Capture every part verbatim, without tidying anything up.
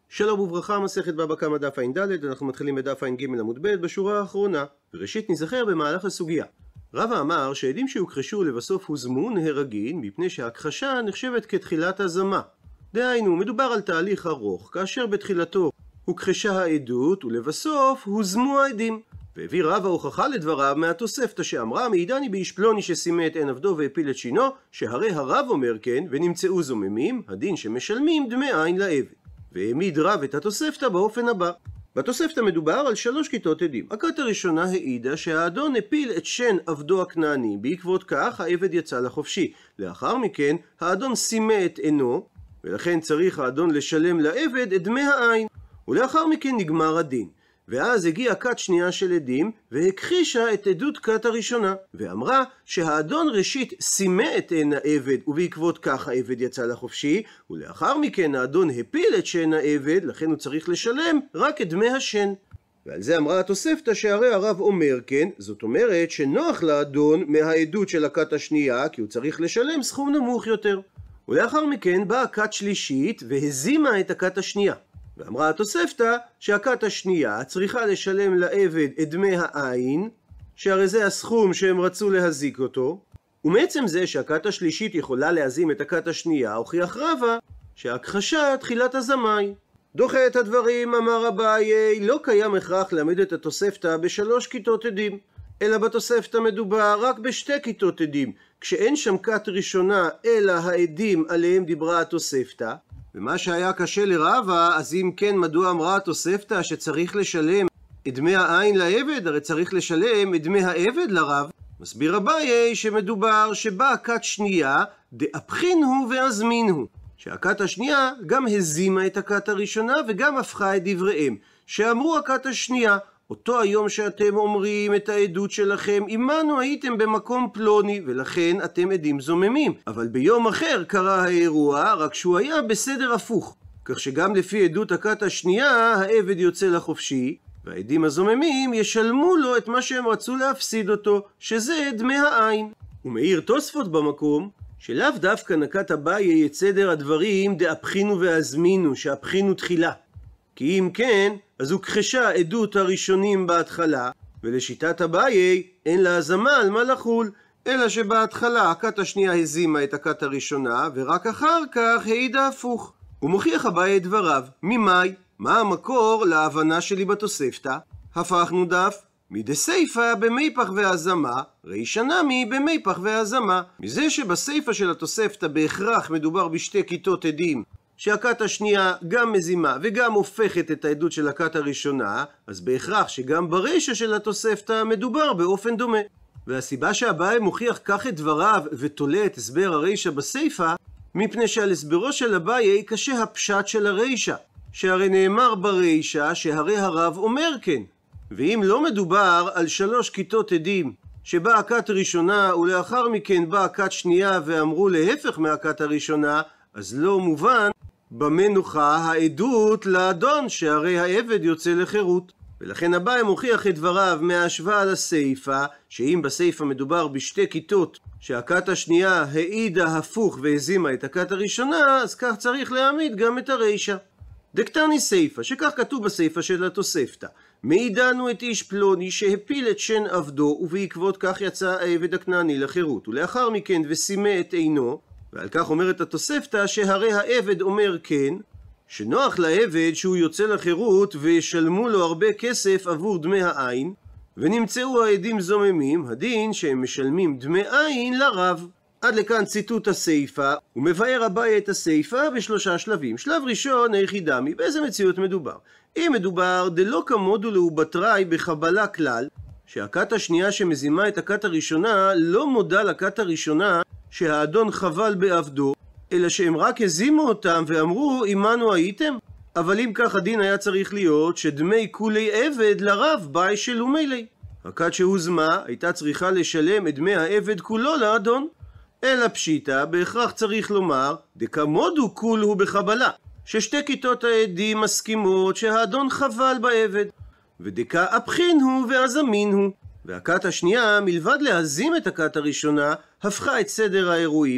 שלום וברכה, מסכת בבא קמא דף ע"ד, אנחנו מתחילים בדף ע"ג עמוד ב' בשורה האחרונה. וראשית נזכר במהלך הסוגיה. רבא אמר שעדים שהוכחשו לבסוף הוזמו נהרגין מפני שההכחשה נחשבת כתחילת הזמה. דהיינו, מדובר על תהליך ארוך, כאשר בתחילתו הוכחשה העדות ולבסוף הוזמו העדים. והביא רבא הוכחה לדבריו מהתוספתא שאמרה מעידני באיש פלוני שסימא את עין עבדו והפיל את שינו, שהרי הרב אומר כן ונמצאו זוממים, הדין שמשלמים דמי עין לעבד. והעמיד רב את התוספתא באופן הבא. בתוספתא מדובר על שלוש כיתות עדים. הכת הראשונה העידה שהאדון הפיל את שן עבדו הכנעני, בעקבות כך העבד יצא לחופשי. לאחר מכן האדון סימא את עינו, ולכן צריך האדון לשלם לעבד את דמי העין. ולאחר מכן נגמר הדין. ואז הגיעה כת שנייה של עדים והכחישה את עדות כת הראשונה, ואמרה שהאדון ראשית סימא את עין העבד ובעקבות כך העבד יצא לחופשי, ולאחר מכן האדון הפיל את שן העבד, לכן הוא צריך לשלם רק את דמי השן. ועל זה אמרה התוספתא שהרי הרב אומר כן, זאת אומרת שנוח לאדון מהעדות של הכת השנייה, כי הוא צריך לשלם סכום נמוך יותר. ולאחר מכן באה כת שלישית והזימה את הכת השנייה. ואמרה התוספתא שהכת השנייה צריכה לשלם לעבד את דמי העין, שהרי זה הסכום שהם רצו להזיק אותו, ומעצם זה שהכת השלישית יכולה להזים את הכת השנייה, הוכיח רבא שההכחשה תחילת הזמאי. דוחה את הדברים, אמר אביי, לא קיים הכרח להעמיד את התוספתא בשלוש כיתות עדים, אלא בתוספתא מדובר רק בשתי כיתות עדים, כשאין שם כת ראשונה אלא העדים עליהם דיברה התוספתא. ומה שהיה קשה לרבא, אז אם כן מדוע אמרה התוספתא שצריך לשלם את דמי העין לעבד? הרי צריך לשלם את דמי העבד לרב. מסביר אביי שמדובר שבאה כת שנייה דאפחינו ואזמינו, שהכת השנייה גם הזימה את הכת הראשונה וגם הפכה את דבריהם, שאמרו הכת השנייה אותו היום שאתם אומרים את העדות שלכם, עמנו הייתם במקום פלוני, ולכן אתם עדים זוממים. אבל ביום אחר קרה האירוע, רק שהוא היה בסדר הפוך. כך שגם לפי עדות הכת השנייה, העבד יוצא לחופשי, והעדים הזוממים ישלמו לו את מה שהם רצו להפסיד אותו, שזה דמי העין. ומאיר תוספות במקום, שלאו דווקא נקט אביי את סדר הדברים דאפחינו ואזמינו, שאפחינו תחילה. כי אם כן, אז הוכחשה עדות הראשונים בהתחלה, ולשיטת אביי אין לה הזמה על מה לחול, אלא שבהתחלה הכת השנייה הזימה את הכת הראשונה, ורק אחר כך העידה הפוך. הוא מוכיח אביי את דבריו. ממאי? מה המקור להבנה שלי בתוספתא? הפכנו דף מדסייפא במיפח והזמה, רישא נמי במיפח והזמה. מזה שבסייפא של התוספתא בהכרח מדובר בשתי כיתות עדים, שהכת השנייה גם מזימה וגם הופכת את העדות של הכת הראשונה, אז בהכרח שגם ברישא של התוספתא מדובר באופן דומה. והסיבה שאביי מוכיח כך את דבריו ותולה את הסבר הרישא בסייפא, מפני שעל הסברו של אביי קשה הפשט של הרישא, שהרי נאמר ברישא שהרי הרב אומר כן. ואם לא מדובר על שלוש כיתות עדים, שבאה הכת ראשונה ולאחר מכן באה הכת שנייה ואמרו להפך מהכת הראשונה, אז לא מובן במה נוחה העדות לאדון, שהרי העבד יוצא לחירות. ולכן אביי מוכיח את דבריו מההשוואה לסייפא, שאם בסייפא מדובר בשתי כיתות שהכת השנייה העידה הפוך והזימה את הכת הראשונה, אז כך צריך להעמיד גם את הרישא. דקטני סייפא, שכך כתוב בסייפא של התוספתא, מעידנו את איש פלוני שהפיל את שן עבדו ובעקבות כך יצא העבד הכנעני לחירות, ולאחר מכן וסימא את עינו, ועל כך אומרת התוספתא שהרי העבד אומר כן, שנוח לעבד שהוא יוצא לחירות וישלמו לו הרבה כסף עבור דמי העין, ונמצאו העדים זוממים, הדין שהם משלמים דמי עין לרב. עד לכאן ציטוט הסייפא, ומבאר אביי את הסייפא בשלושה שלבים. שלב ראשון, היחידמי, באיזה מציאות מדובר? אם מדובר דלא כמודו לאובטראי בחבלה כלל, שהכת השנייה שמזימה את הכת הראשונה לא מודה לכת הראשונה שהאדון חבל בעבדו, אלא שהם רק הזימו אותם ואמרו עמנו הייתם. אבל אם כך הדין היה צריך להיות שדמי כולי עבד לרב באי שלומי לי. הכת שהוזמה הייתה צריכה לשלם את דמי העבד כולו לאדון. אלא פשיטה, בהכרח צריך לומר דקמודו כול הוא בחבלה, ששתי כיתות העדים מסכימות שהאדון חבל בעבד, ודקה אפחין הוא ואזמין הוא. והכת השנייה, מלבד להזים את הכת הראשונה, הפכה את סדר האירועים,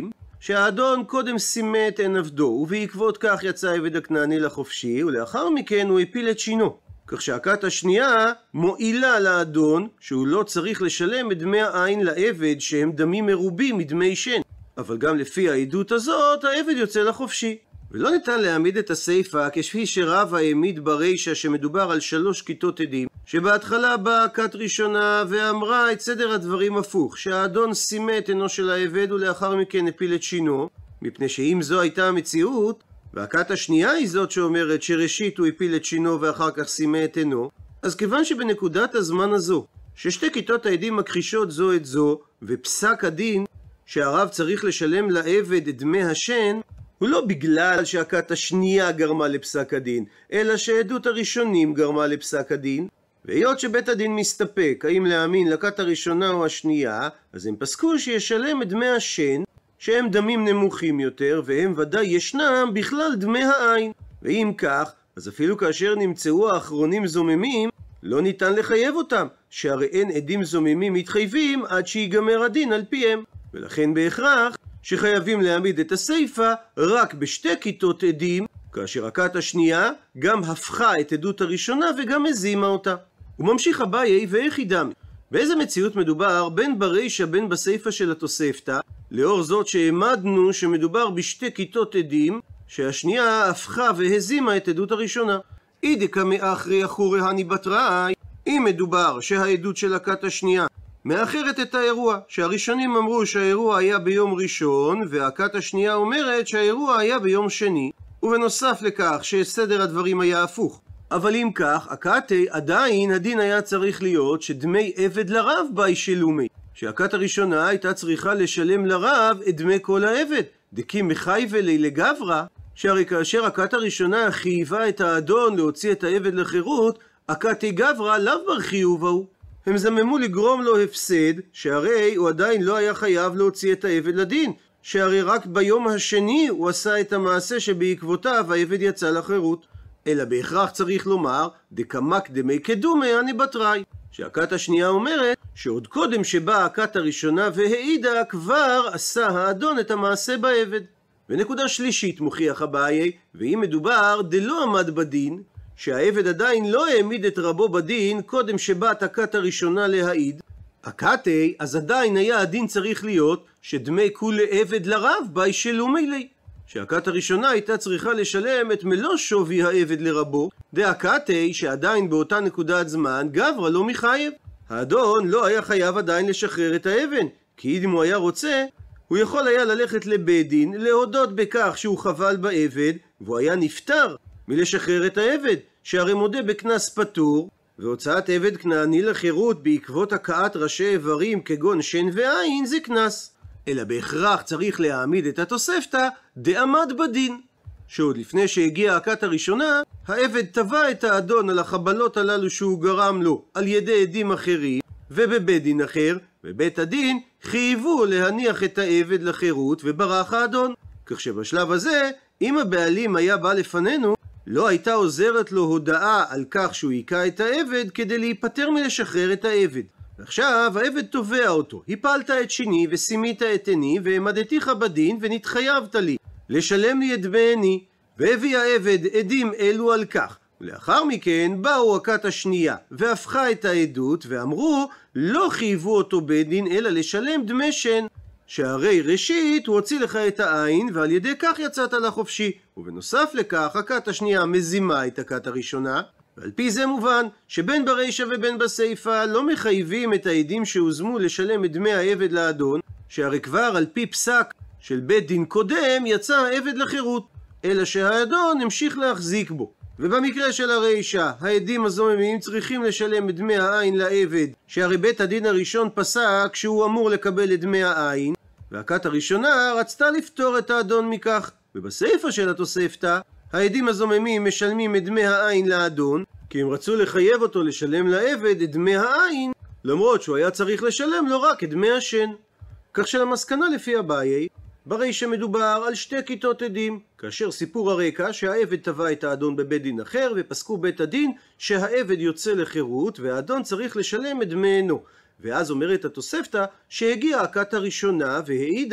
שהאדון קודם סימא את עין עבדו, ובעקבות כך יצא העבד הכנעני לחופשי, ולאחר מכן הוא הפיל את שינו. כך שהכת השנייה מועילה לאדון שהוא לא צריך לשלם את דמי העין לעבד שהם דמים מרובים מדמי שן. אבל גם לפי העדות הזאת העבד יוצא לחופשי. ולא ניתן להעמיד את הסיפה כשפי שרבא העמיד ברישא שמדובר על שלוש כיתות עדים, שבהתחלה באה כת ראשונה ואמרה את סדר הדברים הפוך, שהאדון סימא את עינו של העבד ולאחר מכן הפיל את שינו, מפני שאם זו הייתה המציאות, והכת השנייה היא זאת שאומרת שראשית הוא הפיל את שינו ואחר כך סימא את עינו, אז כיוון שבנקודת הזמן הזו, ששתי כיתות העדים מכחישות זו את זו, ופסק הדין שהרב צריך לשלם לעבד את דמי השן, הוא לא בגלל שהכת השנייה גרמה לפסק הדין, אלא שהעדות הראשונים גרמה לפסק הדין, והיות שבית הדין מסתפק האם להאמין לכת הראשונה או השנייה, אז הם פסקו שישלם את דמי השן, שהם דמים נמוכים יותר, והם ודאי ישנם בכלל דמי העין. ואם כך, אז אפילו כאשר נמצאו האחרונים זוממים, לא ניתן לחייב אותם, שהרי אין עדים זוממים מתחייבים עד שיגמר הדין על פיהם. ולכן בהכרח שחייבים להעמיד את הסיפה רק בשתי כיתות עדים, כאשר הכת השנייה גם הפכה את עדות הראשונה וגם הזימה אותה. הוא ממשיך אביי ואיך ידמי. באיזה מציאות מדובר בין ברישא בין בסיפה של התוספתא, לאור זאת שהעמדנו שמדובר בשתי כיתות עדים, שהשנייה הפכה והזימה את עדות הראשונה. אידקא מאחרי אחורי הני בתראי, אם מדובר שהעדות של הכת השנייה מאחרת את האירוע, שהראשונים אמרו שהאירוע היה ביום ראשון, והכת השנייה אומרת שהאירוע היה ביום שני, ובנוסף לכך שסדר הדברים היה הפוך. אבל אם כך, הכתי עדיין הדין היה צריך להיות שדמי עבד לרב באי שלומי, שהכת הראשונה הייתה צריכה לשלם לרב את דמי כל העבד, דקי מחייבה לי לגברא, שהרי כאשר הכת הראשונה חייבה את האדון להוציא את העבד לחירות, הכתי גברא לאו בר חיוב ההוא. הם זממו לגרום לו הפסד, שהרי הוא עדיין לא היה חייב להוציא את העבד לדין, שהרי רק ביום השני הוא עשה את המעשה שבעקבותיו העבד יצא לחירות. אלא בהכרח צריך לומר, דקמק דמי קדומי אני בתראי, שהכת השנייה אומרת שעוד קודם שבאה הכת הראשונה והעידה, כבר עשה האדון את המעשה בעבד. ונקודה שלישית מוכיח אביי, ואם מדובר דלא עמד בדין, שהעבד עדיין לא העמיד את רבו בדין קודם שבאת הכת הראשונה להעיד, הכתי, אז עדיין היה הדין צריך להיות שדמי כולי עבד לרב באי שלומי לי, שהכת הראשונה הייתה צריכה לשלם את מלוא שווי העבד לרבו, דהכתי שעדיין באותה נקודת זמן גברא לא מחייב. האדון לא היה חייב עדיין לשחרר את האבן, כי אם הוא היה רוצה, הוא יכול היה ללכת לבית דין, להודות בכך שהוא חבל בעבד, והוא היה נפטר מלשחרר את העבד, שהרי מודה בקנס פטור, והוצאת עבד כנעני לחירות בעקבות הכאת ראשי איברים כגון שן ועין זה קנס. אלא בהכרח צריך להעמיד את התוספתא דעמד בדין, שעוד לפני שהגיעה הכת הראשונה, העבד תבע את האדון על החבלות הללו שהוא גרם לו על ידי עדים אחרים, ובבית דין אחר, בבית הדין, חייבו להניח את העבד לחירות וברח האדון. כך שבשלב הזה, אם הבעלים היה בא לפנינו, לא הייתה עוזרת לו הודעה על כך שהוא היכה את העבד כדי להיפטר מלשחרר את העבד. ועכשיו העבד תובע אותו, הפלת את שיני וסימית את עיני והעמדתיך בדין ונתחייבת לי לשלם לי את דמי עיני, והביא העבד עדים אלו על כך. ולאחר מכן באו הכת השנייה והפכה את העדות ואמרו לא חייבו אותו בית דין אלא לשלם דמי שן, שהרי ראשית הוא הוציא לך את העין ועל ידי כך יצאת לחופשי, ובנוסף לכך הכת השנייה מזימה את הכת הראשונה, ועל פי זה מובן שבין ברישא ובין בסיפא לא מחייבים את העדים שהוזמו לשלם את דמי העבד לאדון, שהרי כבר על פי פסק של בית דין קודם יצא העבד לחירות, אלא שהאדון המשיך להחזיק בו. ובמקרה של הרישא, העדים הזוממים צריכים לשלם את דמי העין לעבד, שהרי בית הדין הראשון פסק שהוא אמור לקבל את דמי העין, והכת הראשונה רצתה לפתור את האדון מכך. ובסיפא של התוספתא, העדים הזוממים משלמים את דמי העין לאדון, כי הם רצו לחייב אותו לשלם לעבד את דמי העין, למרות שהוא היה צריך לשלם לו רק את דמי השן. כך שלמסקנה לפי אביי, ברישא מדובר על שתי כיתות עדים, כאשר סיפור הרקע שהעבד תבע את האדון בבית דין אחר, ופסקו בית הדין שהעבד יוצא לחירות והאדון צריך לשלם את דמי עינו. ואז אומרת התוספתא שהגיעה הכת הראשונה והעידה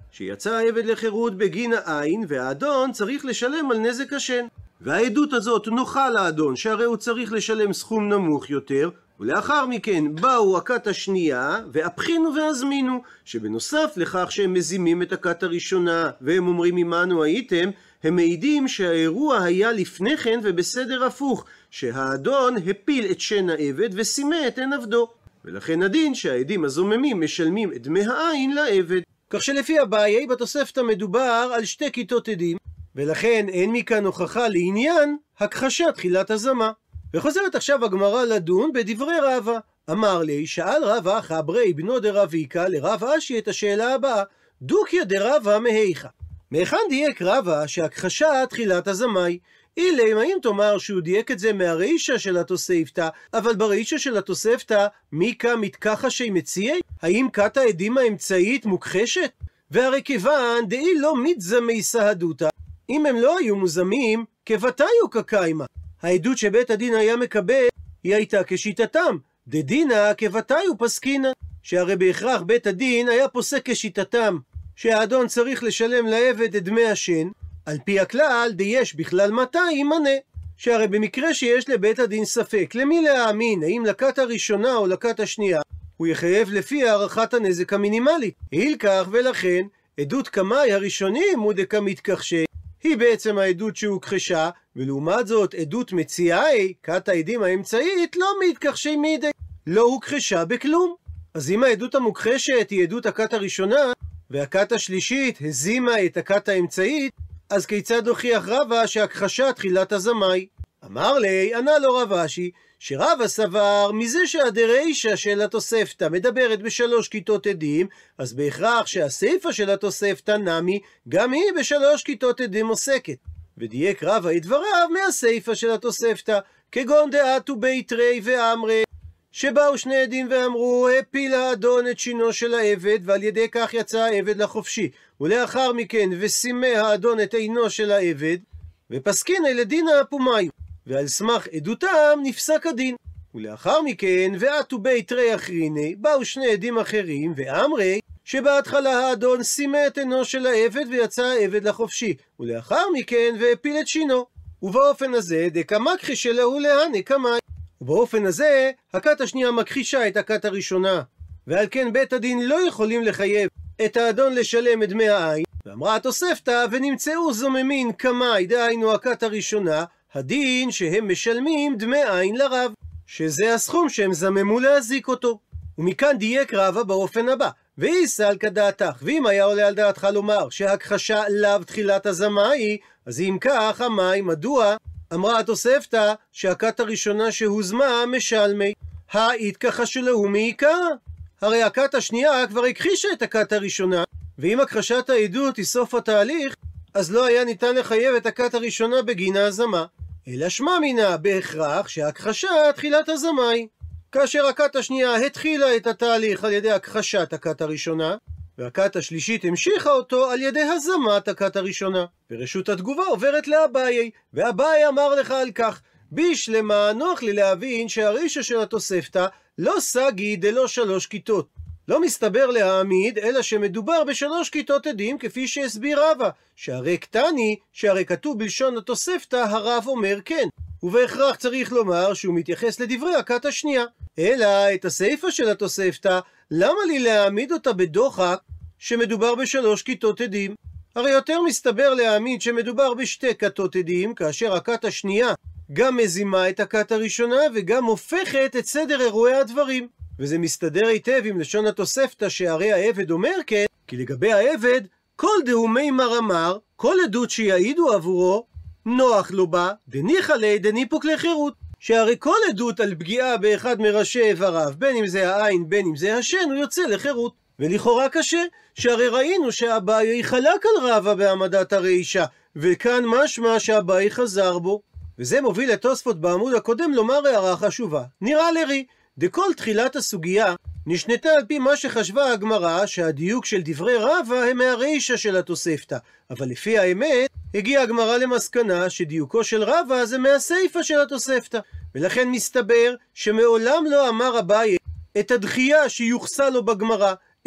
שיצא העבד לחירות בגין העין, והאדון צריך לשלם על נזק השן. והעדות הזאת נוחה לאדון, שהרי הוא צריך לשלם סכום נמוך יותר, ולאחר מכן באו הכת השנייה, והפחינו והזמינו, שבנוסף לכך שהם מזימים את הכת הראשונה, והם אומרים עמנו הייתם, הם מעידים שהאירוע היה לפני כן ובסדר הפוך, שהאדון הפיל את שן העבד וסימא את עין עבדו. ולכן הדין שהעדים הזוממים משלמים את דמי העין לעבד. כך שלפי אביי בתוספתא מדובר על שתי כיתות עדים, ולכן אין מכאן הוכחה לעניין הכחשת תחילת הזמה. וחוזרת עכשיו הגמרא לדון בדברי רבא. אמר לי, שאל רבא חברי בנו דרביקה לרב אשי את השאלה הבאה, דוקיה דרבא מהיכא? מהיכן דייק רבא שהכחשה תחילת הזמאי? אילם, האם תאמר שהוא דייק את זה מהרישא של התוספתא, אבל ברישא של התוספתא מיקה מתכחשי מציעי? האם כת העדים האמצעית מוכחשת? והרי כיוון דאי לא מתזמי סהדותא, אם הם לא היו מוזמים, כבתיו כקיימה. העדות שבית הדין היה מקבל היא הייתה כשיטתם, דדינא כבתיו פסקינא, שהרי בהכרח בית הדין היה פוסק כשיטתם, שהאדון צריך לשלם לעבד את דמי השן, על פי הכלל דיש בכלל מתי ימנה, שהרי במקרה שיש לבית הדין ספק למי להאמין, האם לכת הראשונה או לכת השנייה, הוא יחייב לפי הערכת הנזק המינימלית. הילקח ולכן עדות קמאי הראשונים הוא דקמתכחשי, היא בעצם העדות שהוכחשה, ולעומת זאת עדות מציעי, כת העדים האמצעית, לא מתכחשי מידי, לא הוכחשה בכלום. אז אם העדות המוכחשת היא עדות הכת הראשונה, והכת השלישית הזימה את הכת האמצעית, אז כיצד הוכיח רבא שהכחשה תחילת הזמאי? אמר לי, ענה לו רב אשי, שרבא סבר מזה שהדרישא של התוספתא מדברת בשלוש כיתות עדים, אז בהכרח שהסיפא של התוספתא נמי גם היא בשלוש כיתות עדים עוסקת. ודייק רבא את דבריו מהסיפא של התוספתא, כגון דעתו ביתרי ואמרי, שבאו שני עדים ואמרו, הפיל האדון את שינו של העבד, ועל ידי כך יצא העבד לחופשי, ולאחר מכן וסימא האדון את עינו של העבד, ופסקינא לדינא אפומיו, ועל סמך עדותם נפסק הדין. ולאחר מכן ועתו ביתרי אחריני, באו שני עדים אחרים ואמרי, שבהתחלה האדון סימא את עינו של העבד ויצא העבד לחופשי, ולאחר מכן והפיל את שינו, ובאופן הזה דקמכחישי להו להני קמאי. ובאופן הזה הכת השנייה מכחישה את הכת הראשונה, ועל כן בית הדין לא יכולים לחייב את האדון לשלם את דמי העין. ואמרה התוספתא, ונמצאו זוממין קמאי, דהיינו הכת הראשונה, הדין שהם משלמים דמי עין לרב, שזה הסכום שהם זממו להזיק אותו. ומכאן דייק רבא באופן הבא, ואיסא על כדעתך, ואם היה עולה על דעתך לומר שהכחשה לאו תחילת הזמאי, אז אם כך המאי מדוע? אמרה התוספתא שהכת הראשונה שהוזמה משלמי, ההתכחשו להו מעיקרא. הרי הכת השנייה כבר הכחישה את הכת הראשונה, ואם הכחשת העדות היא סוף התהליך, אז לא היה ניתן לחייב את הכת הראשונה בגין ההזמה, אלא שמע מינה בהכרח שהכחשה תחילת הזמאי. כאשר הכת השנייה התחילה את התהליך על ידי הכחשת הכת הראשונה, והכת השלישית המשיכה אותו על ידי הזמת הכת הראשונה. ורשות התגובה עוברת לאביי, ואביי אמר לך על כך, בשלמה נוח לי להבין שהרישא של התוספתא לא סגי דלא שלוש כיתות. לא מסתבר להעמיד, אלא שמדובר בשלוש כיתות עדים כפי שהסביר רבא, שהרי קטני, שהרי כתוב בלשון התוספתא, הרב אומר כן, ובהכרח צריך לומר שהוא מתייחס לדברי הכת השנייה. אלא את הסיפא של התוספתא, למה לי להעמיד אותה בדוחק שמדובר בשלוש כיתות עדים? הרי יותר מסתבר להעמיד שמדובר בשתי כתות עדים, כאשר הכת השנייה גם מזימה את הכת הראשונה וגם הופכת את סדר אירועי הדברים. וזה מסתדר היטב עם לשון התוספתא שהרי העבד אומר כן, כי לגבי העבד, כל דהומי מר אמר, כל עדות שיעידו עבורו, נוח לו בה, דניחא ליה דניפוק לחירות. שהרי כל עדות על פגיעה באחד מראשי איבריו, בין אם זה העין, בין אם זה השן, הוא יוצא לחירות. ולכאורה קשה, שהרי ראינו שאביי חלק על רבא בהעמדת הרישא, וכאן משמע שאביי חזר בו. וזה מוביל את תוספות בעמוד הקודם לומר הערה חשובה. נראה לרי, דכל תחילת הסוגיה נשנתה על פי מה שחשבה הגמרא שהדיוק של דברי רבא הם מהרישא של התוספתא, אבל לפי האמת הגיעה הגמרא למסקנה שדיוקו של רבא זה מהסיפא של התוספתא, ולכן מסתבר שמעולם לא אמר אביי את הדחייה שיוחסה לו בגמרא,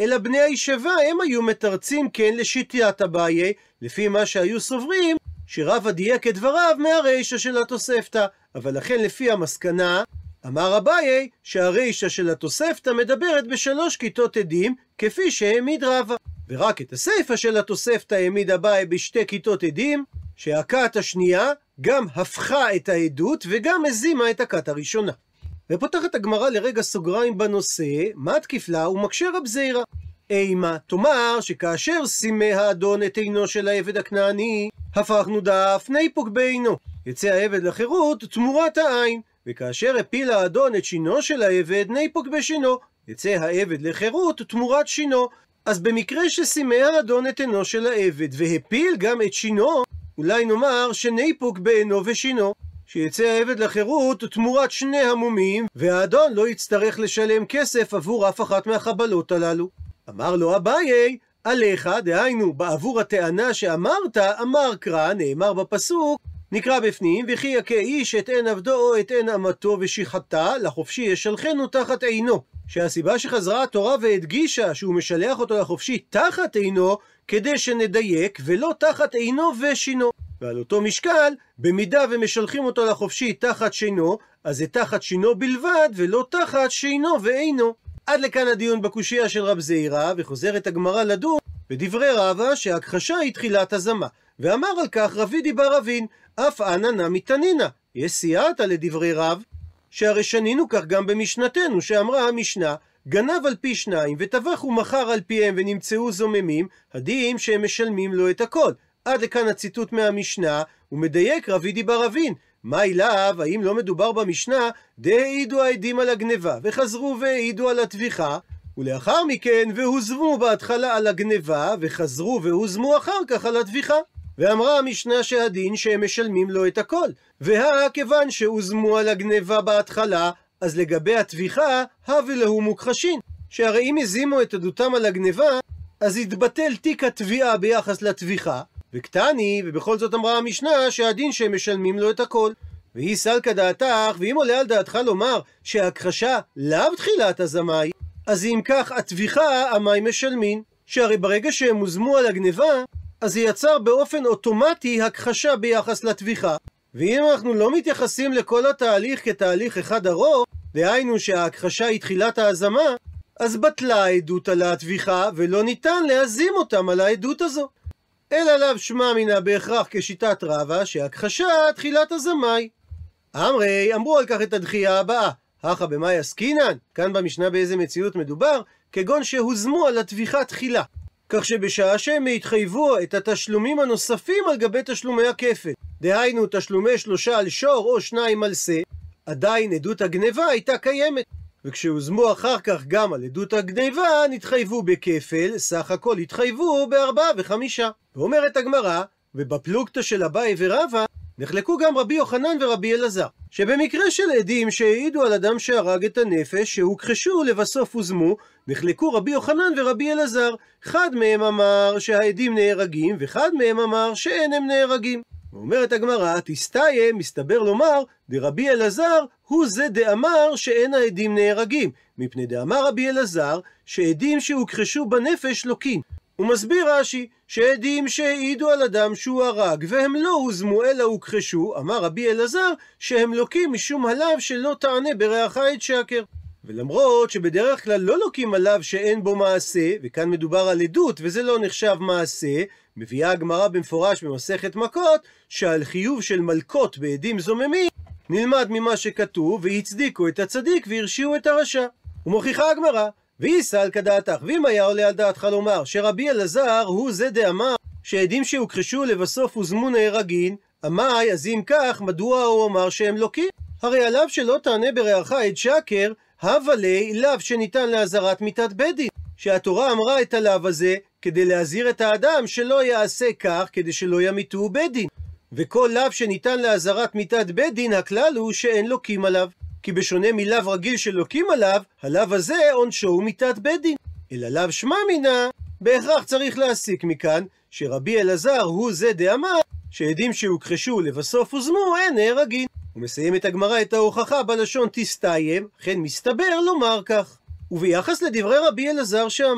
אלא בני הישיבה הם היו מתרצים כן לשיטת אביי, לפי מה שהיו סוברים, שרבא דייק את דבריו מהרישא של התוספתא. אבל לכן לפי המסקנה, אמר אביי שהרישא של התוספתא מדברת בשלוש כיתות עדים, כפי שהעמיד רבא. ורק את הסיפא של התוספתא העמיד אביי בשתי כיתות עדים, שהכת השנייה גם הפכה את העדות וגם הזימה את הכת הראשונה. ופותחת הגמרא לרגע סוגריים בנושא, מה תקיף לה ומקשה רב זעירא. אימה, תאמר שכאשר סימא האדון את עינו של העבד הכנעני, הפכנו דף ניפוק בעינו, יצא העבד לחירות תמורת העין, וכאשר הפיל האדון את שינו של העבד, ניפוק בשינו, יצא העבד לחירות תמורת שינו. אז במקרה שסימא האדון את עינו של העבד והפיל גם את שינו, אולי נאמר שניפוק בעינו ושינו, שיצא העבד לחירות תמורת שני המומים, והאדון לא יצטרך לשלם כסף עבור אף אחת מהחבלות הללו. אמר לו אביי, עליך, דהיינו בעבור הטענה שאמרת, אמר קרא, נאמר בפסוק, נקרא בפנים, וכי יכה איש את עין עבדו או את עין אמתו ושיחתה, לחופשי ישלחנו תחת עינו. שהסיבה שחזרה התורה והדגישה שהוא משלח אותו לחופשי תחת עינו, כדי שנדייק, ולא תחת עינו ושינו. ועל אותו משקל, במידה ומשלחים אותו לחופשי תחת שינו, אז זה תחת שינו בלבד, ולא תחת שינו ועינו. עד לכאן הדיון בקושיה של רב זעירא, וחוזרת הגמרא לדון בדברי רבא שההכחשה היא תחילת הזמה. ואמר על כך רבי דיבר רבין, אף אנא נמי תנינא. יש סייעתא לדברי רב, שהרי שנינו כך גם במשנתנו, שאמרה המשנה, גנב על פי שניים וטבח ומכר על פיהם ונמצאו זוממים, הדין שהם משלמים לו את הכל. עד לכאן הציטוט מהמשנה, ומדייק רבי דיבר רבין. מה אליו, האם לא מדובר במשנה, דהעידו העדים על הגניבה, וחזרו והעידו על הטביחה, ולאחר מכן והוזמו בהתחלה על הגניבה, וחזרו והוזמו אחר כך על הטביחה. ואמרה המשנה שהדין שהם משלמים לו את הכל. והכיוון שהוזמו על הגניבה בהתחלה, אז לגבי הטביחה, הווה להו מוכחשין. שהרי אם הזימו את עדותם על הגניבה, אז יתבטל תיק התביעה ביחס לטביחה. וקטני, ובכל זאת אמרה המשנה שהדין שהם משלמים לו את הכל. והיא סלקא דעתך, ואם עולה על דעתך לומר שההכחשה לאו תחילת הזמאי, אז אם כך הטביחה המאי משלמים. שהרי ברגע שהם הוזמו על הגניבה, אז זה יצר באופן אוטומטי הכחשה ביחס לטביחה. ואם אנחנו לא מתייחסים לכל התהליך כתהליך אחד ארוך, דהיינו שההכחשה היא תחילת ההזמה, אז בטלה העדות על הטביחה, ולא ניתן להזים אותם על העדות הזו. אלא לאו שמע מינה בהכרח כשיטת רבא, שההכחשה תחילת הזמאי. אמרי, אמרו על כך את הדחייה הבאה, הכא במאי עסקינן, כאן במשנה באיזה מציאות מדובר, כגון שהוזמו על הטביחה תחילה. כך שבשעה שהם התחייבו את התשלומים הנוספים על גבי תשלומי הכפל, דהיינו תשלומי שלושה על שור או שניים על שא, עדיין עדות הגניבה הייתה קיימת. וכשהוזמו אחר כך גם על עדות הגניבה, נתחייבו בכפל, סך הכל התחייבו בארבעה וחמישה. ואומרת הגמרא, ובפלוגתא של אביי ורבא, נחלקו גם רבי יוחנן ורבי אלעזר, שבמקרה של עדים שהעידו על אדם שהרג את הנפש, שהוכחשו לבסוף הוזמו, נחלקו רבי יוחנן ורבי אלעזר. אחד מהם אמר שהעדים נהרגים, ואחד מהם אמר שאין הם נהרגים. ואומרת הגמרא, תסתיים, מסתבר לומר, דרבי אלעזר הוא זה דאמר שאין העדים נהרגים, מפני דאמר רבי אלעזר שעדים שהוכחשו בנפש לוקין. הוא מסביר רש"י שעדים שהעידו על אדם שהוא הרג והם לא הוזמו אלא הוכחשו, אמר רבי אלעזר שהם לוקים משום הלאו שלא תענה ברעך את שקר. ולמרות שבדרך כלל לא לוקים עליו שאין בו מעשה, וכאן מדובר על עדות וזה לא נחשב מעשה, מביאה הגמרא במפורש במסכת מכות שעל חיוב של מלקות בעדים זוממים נלמד ממה שכתוב והצדיקו את הצדיק והרשיעו את הרשע. ומוכיחה הגמרא, והיא סלקא דעתך, ואם היה עולה על דעתך לומר שרבי אלעזר הוא זה דאמר שעדים שהוכחשו לבסוף הוזמו נהרגין, אמי, אז אם כך מדוע הוא אמר שהם לוקים? הרי עליו שלא תענה ברעך את שקר, הווה לי לאו שניתן להזהרת מיתת בית דין, שהתורה אמרה את הלאו הזה כדי להזהיר את האדם שלא יעשה כך כדי שלא ימיתו בית דין. וכל לאו שניתן להזהרת מיתת בית דין, הכלל הוא שאין לוקים עליו. כי בשונה מלאו רגיל שלוקים עליו, הלאו הזה עונשו הוא מיתת בית דין. אלא לאו שמע מינה, בהכרח צריך להסיק מכאן שרבי אלעזר הוא זה דאמר שעדים שהוכחשו לבסוף הוזמו אין נהרגין. הוא מסיים את הגמרא את ההוכחה בלשון תסתיים, אכן מסתבר לומר כך. וביחס לדברי רבי אלעזר שאמר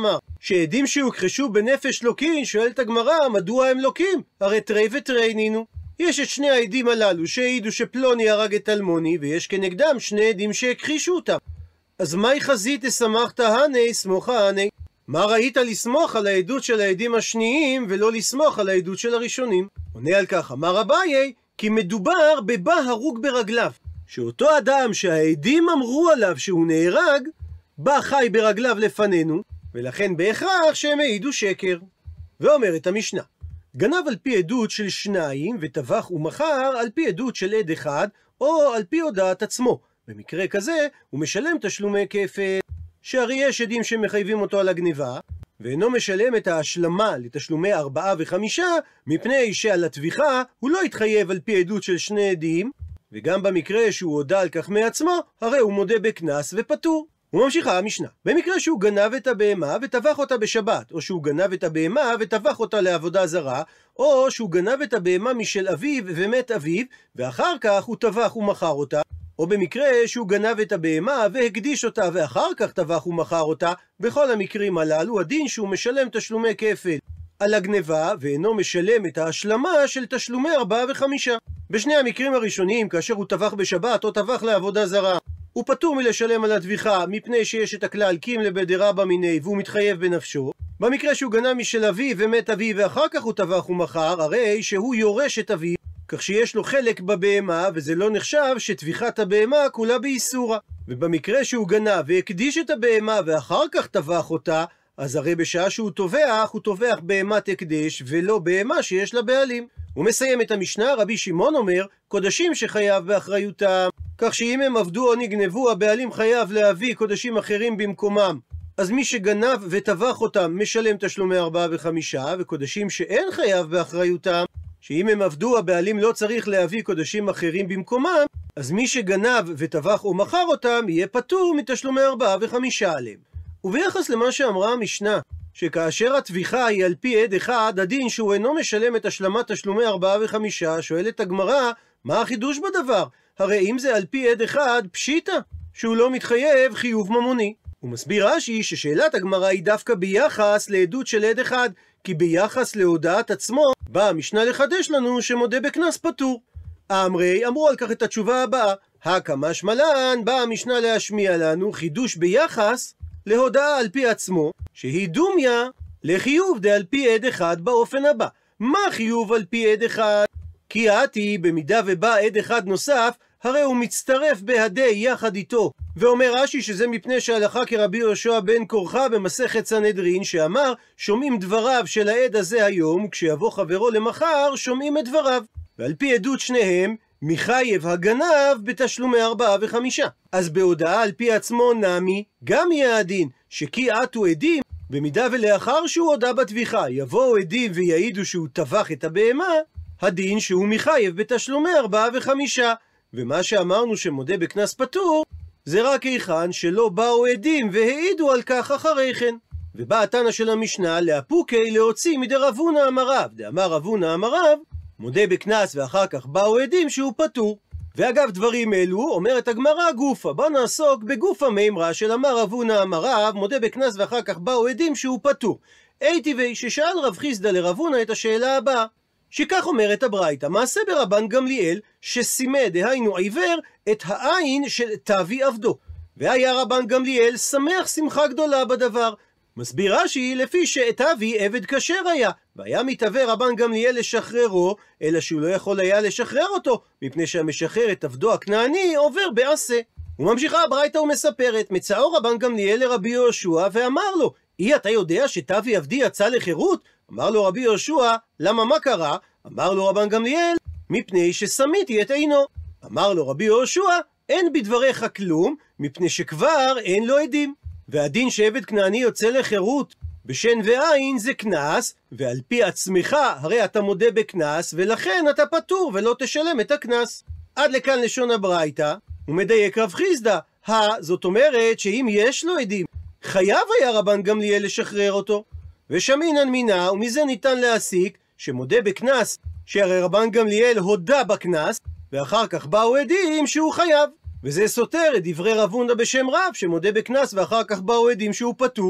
שעדים שהוכחשו בנפש לוקין, שואלת הגמרא, מדוע הם לוקים? הרי תרי ותרי נינו. יש את שני העדים הללו שהעידו שפלוני הרג את אלמוני, ויש כנגדם שני עדים שהכחישו אותם. אז מהי חזית אסמכת הני סמוכה הני? מה ראית לסמוך על העדות של העדים השניים ולא לסמוך על העדות של הראשונים? עונה על כך אמר אביי, כי מדובר בבא הרוג ברגליו, שאותו אדם שהעדים אמרו עליו שהוא נהרג, בא חי ברגליו לפנינו, ולכן בהכרח שהם העידו שקר. ואומרת המשנה, גנב על פי עדות של שניים וטבח ומכר על פי עדות של עד אחד, או על פי הודעת עצמו. במקרה כזה הוא משלם תשלומי כפל, שהרי יש עדים שמחייבים אותו על הגניבה, ואינו משלם את ההשלמה לתשלומי ארבעה וחמישה, מפני שעל התביכה הוא לא התחייב על פי עדות של שני עדים, וגם במקרה שהוא הודע על כך מעצמו, הרי הוא מודה בקנס ופטור. וממשיכה המשנה, במקרה שהוא גנב את הבהמה וטבח אותה בשבת, או שהוא גנב את הבהמה וטבח אותה לעבודה זרה, או שהוא גנב את הבהמה משל אביו ומת אביו, ואחר כך הוא טבח ומכר אותה, או במקרה שהוא גנב את הבהמה והקדיש אותה ואחר כך טבח ומכר אותה, בכל המקרים הללו הדין שהוא משלם תשלומי כפל על הגניבה, ואינו משלם את ההשלמה של תשלומי ארבעה וחמישה. בשני המקרים הראשונים, כאשר הוא טבח בשבת או טבח לעבודה זרה, הוא פטור מלשלם על הדביכה, מפני שיש את הכלל קים לבדרבא מיני והוא מתחייב בנפשו. במקרה שהוא גנב משל אביו ומת אביו ואחר כך הוא טבח ומכר, הרי שהוא יורש את אביו, כך שיש לו חלק בבהמה, וזה לא נחשב שטביחת הבהמה כולה באיסורה. ובמקרה שהוא גנב והקדיש את הבהמה ואחר כך טבח אותה, אז הרי בשעה שהוא טובח, הוא טובח בהמת הקדש ולא בהמה שיש לה בעלים. הוא מסיים את המשנה, רבי שמעון אומר, קודשים שחייב באחריותם, כך שאם הם עבדו או נגנבו, הבעלים חייב להביא קודשים אחרים במקומם. אז מי שגנב וטבח אותם משלם תשלומי ארבעה וחמישה, וקודשים שאין חייב באחריותם, שאם הם עבדו הבעלים לא צריך להביא קודשים אחרים במקומם, אז מי שגנב וטבח או מכר אותם יהיה פטור מתשלומי ארבעה וחמישה עליהם. וביחס למה שאמרה המשנה, שכאשר הטביחה היא על פי עד אחד, הדין שהוא אינו משלם את השלמת תשלומי ארבעה וחמישה, שואלת הגמרא, מה החידוש בדבר? הרי אם זה על פי עד אחד, פשיטה, שהוא לא מתחייב חיוב ממוני. הוא מסביר רש"י ששאלת הגמרא היא דווקא ביחס לעדות של עד אחד, כי ביחס להודעת עצמו, באה המשנה לחדש לנו שמודה בקנס פטור. האמרי אמרו על כך את התשובה הבאה, הקמשמע לן, באה המשנה להשמיע לנו חידוש ביחס להודעה על פי עצמו, שהיא דומיה לחיוב דה על פי עד אחד באופן הבא. מה חיוב על פי עד אחד? כי עתי במידה ובא עד אחד נוסף, הרי הוא מצטרף בהדי יחד איתו. ואומר רש"י שזה מפני שהלכה כרבי יהושע בן קורחה במסכת סנהדרין, שאמר שומעים דבריו של העד הזה היום, כשיבוא חברו למחר שומעים את דבריו. ועל פי עדות שניהם מחייב הגנב בתשלומי ארבעה וחמישה. אז בהודעה על פי עצמו נמי גם יהיה הדין שכי עתו עדים, במידה ולאחר שהוא הודה בטביחה יבואו עדים ויעידו שהוא טבח את הבהמה, הדין שהוא מחייב בתשלומי ארבעה וחמישה. ומה שאמרנו שמודה בקנס פטור, זה רק היכן שלא באו עדים והעידו על כך אחרי כן. ובא התנא של המשנה להפוקי להוציא מדי רב הונא אמר רב, דאמר רב הונא אמר רב, מודה בקנס ואחר כך באו עדים שהוא פטור. ואגב דברים אלו, אומרת הגמרא גופה, בוא נעסוק בגופה מימרה של אמר רב הונא אמר רב, מודה בקנס ואחר כך באו עדים שהוא פטור. הייתי ששאל רב חיסדא לרב הונא את השאלה הבאה, שכך אומרת הברייתא, מעשה ברבן גמליאל שסימא דהיינו עיוור את העין של תבי עבדו, והיה רבן גמליאל שמח שמחה גדולה בדבר. מסביר רש"י לפי שאת אבי עבד כשר היה, והיה מתהווה רבן גמליאל לשחררו, אלא שהוא לא יכול היה לשחרר אותו, מפני שהמשחרר את עבדו הכנעני עובר בעשה. וממשיכה הברייתא ומספרת, מצאו רבן גמליאל לרבי יהושע ואמר לו, אי אתה יודע שתבי עבדי יצא לחירות? אמר לו רבי יהושע, למה מה קרה? אמר לו רבן גמליאל, מפני ששמיתי את עינו. אמר לו רבי יהושע, אין בדבריך כלום, מפני שכבר אין לו עדים. והדין שעבד כנעני יוצא לחירות בשן ועין זה קנס, ועל פי עצמך הרי אתה מודה בקנס, ולכן אתה פטור ולא תשלם את הקנס. עד לכאן לשון הברייתא, ומדייק רב חיסדא, הא, זאת אומרת שאם יש לו עדים, חייב היה רבן גמליאל לשחרר אותו. ושמינן מינה, ומזה ניתן להסיק שמודה בקנס, שהרי רבן גמליאל הודה בקנס, ואחר כך באו עדים שהוא חייב. וזה סותר את דברי רב הונא בשם רב, שמודה בקנס ואחר כך באו עדים שהוא פטור.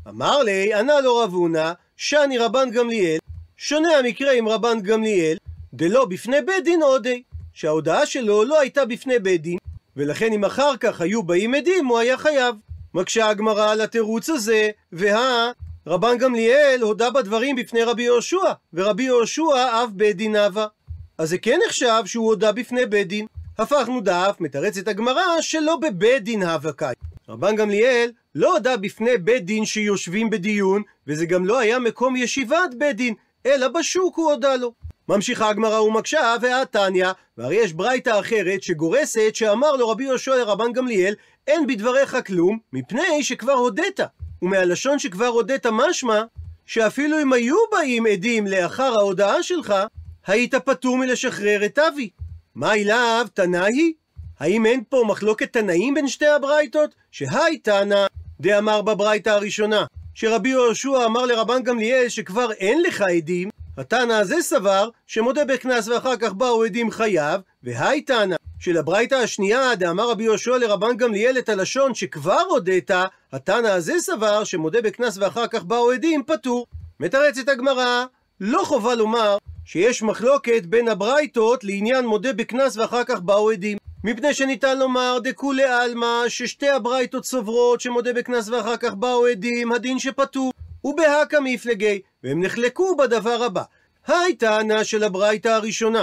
אמר לי, ענה לו רב הונא, שאני רבן גמליאל, שונה המקרה עם רבן גמליאל, דלא בפני בית דין עודי, שההודעה שלו לא הייתה בפני בית דין, ולכן אם אחר כך היו באים עדים, הוא היה חייב. מקשה הגמרא על התירוץ הזה, וה... רבן גמליאל הודה בדברים בפני רבי יהושע, ורבי יהושע אף בית דין הווה. אז זה כן נחשב שהוא הודה בפני בית דין. הפכנו דף, מתרצת הגמרא שלא בבית דין הווה קאי. רבן גמליאל לא הודה בפני בית דין שיושבים בדיון, וזה גם לא היה מקום ישיבת בית דין, אלא בשוק הוא הודה לו. ממשיכה הגמרא ומקשה, והתניא, והרי יש ברייתא אחרת שגורסת שאמר לו רבי יהושע לרבן גמליאל, אין בדבריך כלום, מפני שכבר הודית. ומהלשון שכבר הודית משמע, שאפילו אם היו באים עדים לאחר ההודעה שלך, היית פטור מלשחרר את אבי. מה אליו תנאי? האם אין פה מחלוקת תנאים בין שתי הברייתות? שהי תנא דאמר בברייתא הראשונה, שרבי יהושע אמר לרבן גמליאל שכבר אין לך עדים, התנא הזה סבר שמודה בקנס ואחר כך באו עדים חייב, והי תנא שלברייתא השנייה דאמר רבי יהושע לרבן גמליאל את הלשון שכבר הודית, התנא הזה סבר שמודה בקנס ואחר כך באו עדים פטור. מתרצת הגמרא, לא חובה לומר שיש מחלוקת בין הברייתות לעניין מודה בקנס ואחר כך באו עדים, מפני שניתן לומר דכולי עלמא ששתי הברייתות סוברות שמודה בקנס ואחר כך באו עדים הדין שפטור, ובהקא מפלגי, והם נחלקו בדבר הבא. היי תנא של הברייתא הראשונה,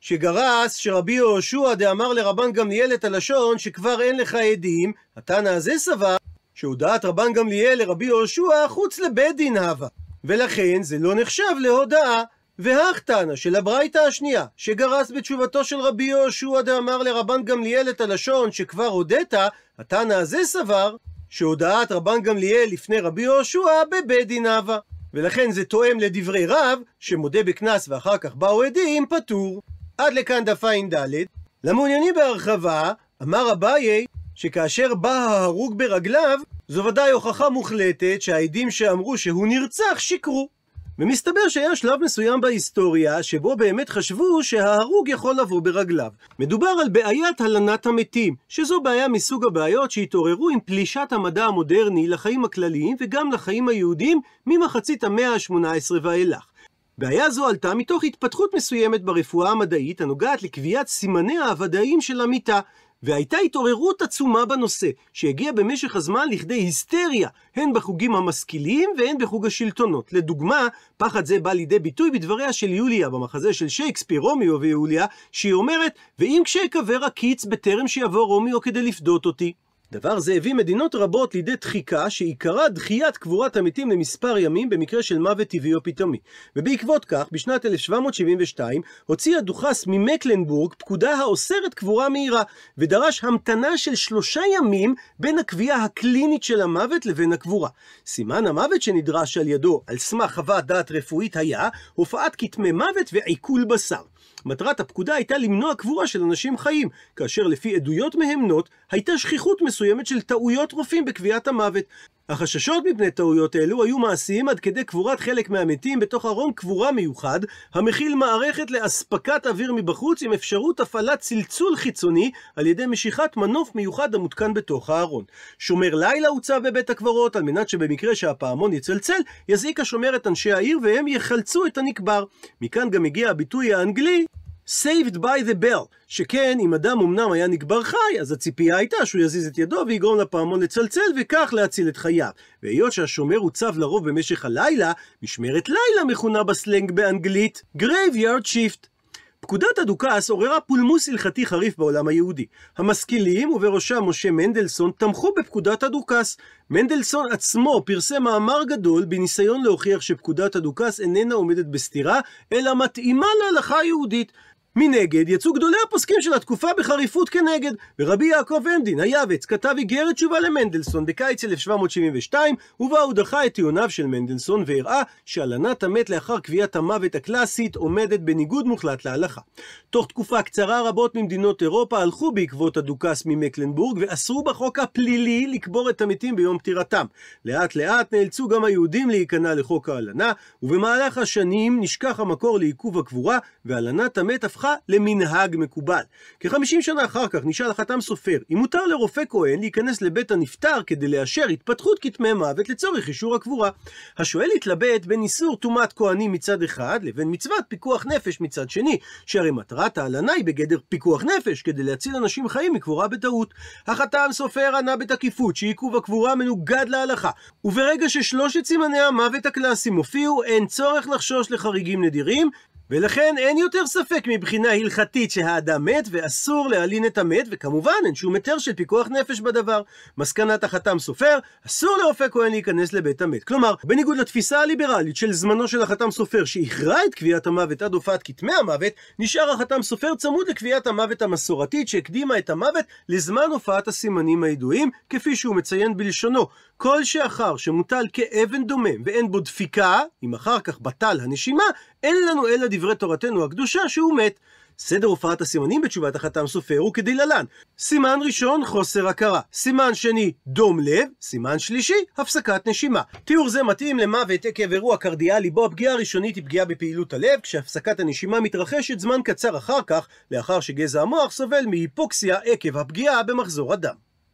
שגרס שרבי יהושע דאמר לרבן גמליאל את הלשון שכבר אין לך עדים, התנא הזה סבר שהודעת רבן גמליאל לרבי יהושע חוץ לבית דין הווה, ולכן זה לא נחשב להודעה. והך תנא של הברייתא השנייה, שגרס בתשובתו של רבי יהושע דאמר לרבן גמליאל את הלשון שכבר הודית, התנא הזה סבר שהודעת רבן גמליאל לפני רבי יהושע בבית דין הווה, ולכן זה תואם לדברי רב שמודה בקנס ואחר כך באו עדים פטור. עד לכאן דף ע"ד. למעוניינים בהרחבה, אמר אביי שכאשר בא ההרוג ברגליו, זו ודאי הוכחה מוחלטת שהעדים שאמרו שהוא נרצח שיקרו. ומסתבר שהיה שלב מסוים בהיסטוריה שבו באמת חשבו שההרוג יכול לבוא ברגליו. מדובר על בעיית הלנת המתים, שזו בעיה מסוג הבעיות שהתעוררו עם פלישת המדע המודרני לחיים הכלליים וגם לחיים היהודיים ממחצית המאה ה-שמונה עשרה ואילך. בעיה זו עלתה מתוך התפתחות מסוימת ברפואה המדעית הנוגעת לקביעת סימניה הוודאיים של המיטה, והייתה התעוררות עצומה בנושא, שהגיעה במשך הזמן לכדי היסטריה, הן בחוגים המשכילים והן בחוג השלטונות. לדוגמה, פחד זה בא לידי ביטוי בדבריה של יוליה, במחזה של שייקספיר, רומיו ויוליה, שהיא אומרת, ואם כשיקבר הקיץ בטרם שיבוא רומיו כדי לפדות אותי. דבר זה הביא מדינות רבות לידי דחיקה שעיקרה דחיית קבורת המתים למספר ימים במקרה של מוות טבעי או פתאומי. ובעקבות כך, בשנת אלף שבע מאות שבעים ושתיים הוציא הדוכס ממקלנבורג פקודה האוסרת קבורה מהירה, ודרש המתנה של שלושה ימים בין הקביעה הקלינית של המוות לבין הקבורה. סימן המוות שנדרש על ידו על סמך חוות דעת רפואית היה הופעת כתמי מוות ועיכול בשר. מטרת הפקודה הייתה למנוע קבורה של אנשים חיים, כאשר לפי עדויות מהמנות הייתה שכיחות מסוימת של טעויות רופאים בקביעת המוות. החששות מפני טעויות אלו היו מעשיים עד כדי קבורת חלק מהמתים בתוך ארון קבורה מיוחד, המכיל מערכת לאספקת אוויר מבחוץ עם אפשרות הפעלת צלצול חיצוני על ידי משיכת מנוף מיוחד המותקן בתוך הארון. שומר לילה הוצב בבית הקברות על מנת שבמקרה שהפעמון יצלצל, יזעיק השומר את אנשי העיר והם יחלצו את הנקבר. מכאן גם הגיע הביטוי האנגלי saved by the bell, שכן אם אדם אמנם היה נקבר חי, אז הציפייה הייתה שהוא יזיז את ידו ויגרום לפעמון לצלצל וכך להציל את חייו. והיות שהשומר הוצב לרוב במשך הלילה, משמרת לילה מכונה בסלנג באנגלית graveyard shift. פקודת הדוכס עוררה פולמוס הלכתי חריף בעולם היהודי. המשכילים, ובראשם משה מנדלסון, תמכו בפקודת הדוכס. מנדלסון עצמו פרסם מאמר גדול בניסיון להוכיח שפקודת הדוכס איננה עומדת בסתירה, אלא מתאימה להלכה היהודית. מנגד יצאו גדולי הפוסקים של התקופה בחריפות כנגד, ורבי יעקב עמדין היעבץ כתב איגרת תשובה למנדלסון בקיץ אלף שבע מאות שבעים ושתיים, ובה הוא דחה את טיעוניו של מנדלסון והראה שהלנת המת לאחר קביעת המוות הקלאסית עומדת בניגוד מוחלט להלכה. תוך תקופה קצרה רבות ממדינות אירופה הלכו בעקבות הדוכס ממקלנבורג ואסרו בחוק הפלילי לקבור את המתים ביום פטירתם. לאט לאט נאלצו גם היהודים להיכנע לחוק ההלנה, ובמהלך השנים נשכח המקור לעיכוב הקבורה, והלנת המת הפכה הפכה למנהג מקובל. כ-חמישים שנה אחר כך נשאל החתם סופר אם מותר לרופא כהן להיכנס לבית הנפטר כדי לאשר התפתחות כתמי מוות לצורך אישור הקבורה. השואל התלבט בין איסור טומאת כהנים מצד אחד לבין מצוות פיקוח נפש מצד שני, שהרי מטרת ההלנה היא בגדר פיקוח נפש כדי להציל אנשים חיים מקבורה בטעות. החתם סופר ענה בתקיפות שעיכוב הקבורה מנוגד להלכה, וברגע ששלושת סימני המוות הקלאסיים הופיעו אין צורך לחשוש לחריגים נדירים, ולכן אין יותר ספק מבחינה הלכתית שהאדם מת ואסור להלין את המת, וכמובן אין שום היתר של פיקוח נפש בדבר. מסקנת החתם סופר, אסור לרופא כהן להיכנס לבית המת. כלומר, בניגוד לתפיסה הליברלית של זמנו של החתם סופר שהכרע את קביעת המוות עד הופעת כתמי המוות, נשאר החתם סופר צמוד לקביעת המוות המסורתית שהקדימה את המוות לזמן הופעת הסימנים הידועים, כפי שהוא מציין בלשונו: כל שאחר שמוטל כאבן דומם ואין בו דפיקה, אם אחר כך בטל הנשימה, אין לנו אלא דברי תורתנו הקדושה שהוא מת. סדר הופעת הסימנים בתשובת החתם סופר הוא כדלהלן: סימן ראשון, חוסר הכרה; סימן שני, דום לב; סימן שלישי, הפסקת נשימה. תיאור זה מתאים למוות עקב אירוע קרדיאלי בו הפגיעה הראשונית היא פגיעה בפעילות הלב, כשהפסקת הנשימה מתרחשת זמן קצר אחר כך, לאחר שגזע המוח סובל מהיפוקסיה עקב הפגיעה במחזור הדם.